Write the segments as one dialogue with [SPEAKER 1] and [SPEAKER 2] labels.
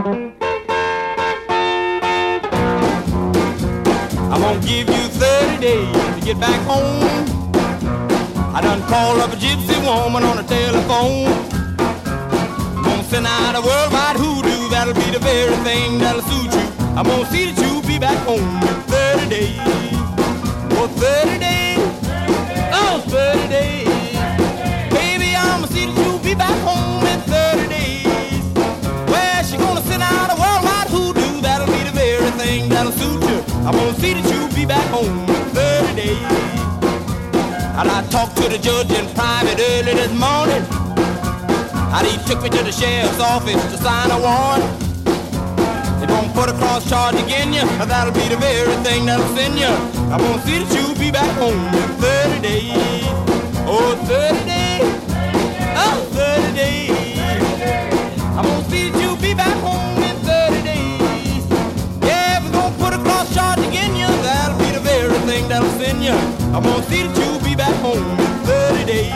[SPEAKER 1] I'm gonna give you 30 days to get back home. I done called up a gypsy woman on the telephone. I'm gonna send out a worldwide hoodoo, that'll be the very thing that'll suit you. I'm gonna see that you be back home in 30 days. Oh, 30 days. Oh, 30 days. Baby, I'm gonna see that you be back home in 30 days. Well, she gonna send out a worldwide hoodoo, that'll be the very thing that'll suit you. I'm gonna see that you be back home in 30 days. And I talked to the judge in private early this morning. And he took me to the sheriff's office to sign a warrant. They won't put a cross charge against you, that'll be the very thing that'll send you. I'm gonna see that you be back home in 30 days. Oh, 30 days. Oh, 30 days. I'm gonna see that you be back home in 30 days. Yeah, if we're gonna put a cross charge against you, that'll be the very thing that'll send you. I'm gonna see that you be back home in 30 days.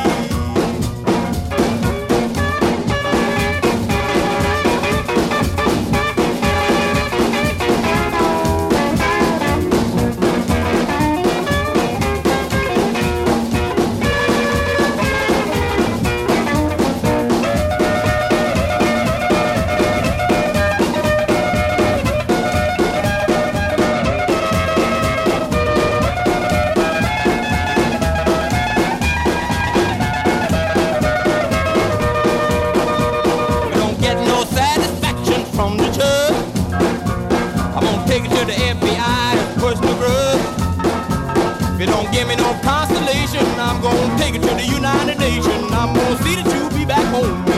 [SPEAKER 1] If you don't give me no consolation, I'm gonna take it to the United Nations. I'm gonna see that you be back home.